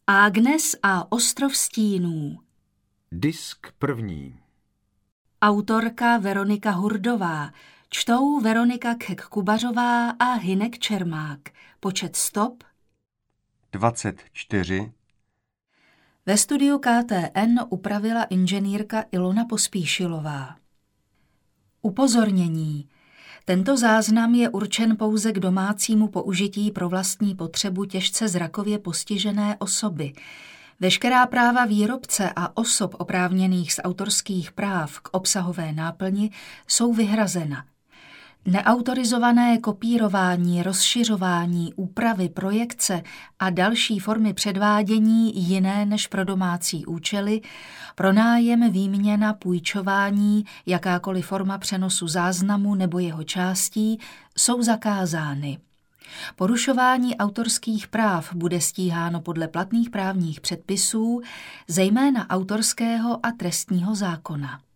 Agnes a ostrov stínů. Disk první. Autorka Veronika Hurdová. Čtou Veronika Kek-Kubařová a Hynek Čermák. Počet stop 24. Ve studiu KTN upravila inženýrka Ilona Pospíšilová. Upozornění. Tento záznam je určen pouze k domácímu použití pro vlastní potřebu těžce zrakově postižené osoby. Veškerá práva výrobce a osob oprávněných z autorských práv k obsahové náplni jsou vyhrazena. Neautorizované kopírování, rozšiřování, úpravy, projekce a další formy předvádění jiné než pro domácí účely, pronájem, výměna, půjčování, jakákoliv forma přenosu záznamu nebo jeho částí jsou zakázány. Porušování autorských práv bude stíháno podle platných právních předpisů, zejména autorského a trestního zákona.